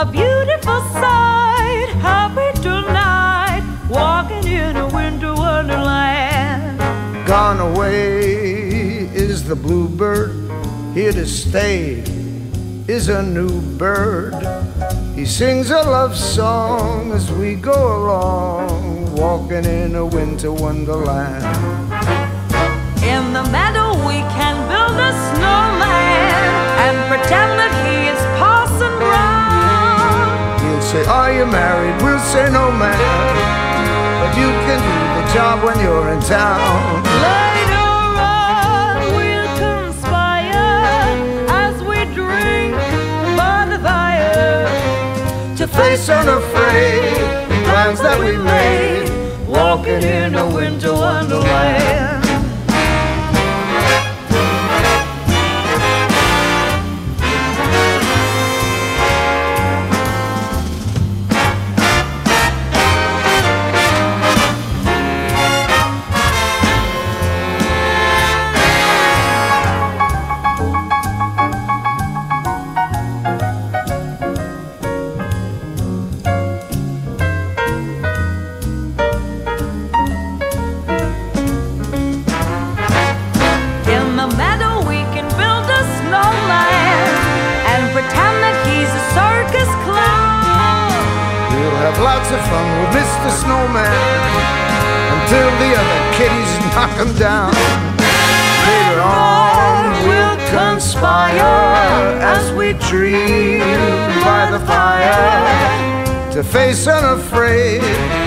a beautiful sight. Happy tonight, walking in a winter wonderland. Gone away is the bluebird, here to stay is a new bird. He sings a love song as we go along, walking in a winter wonderland. In the meadow we can build a snowman and pretend that he is Parson Brown. He'll say, are you married? We'll say, no, man, but you can do the job when you're in town. Later on we'll conspire as we drink by the fire To face unafraid the plans that we made, walking in a winter wonderland. Lots of fun with Mr. Snowman until the other kitties knock him down. Later on we'll conspire as we dream by the fire to face unafraid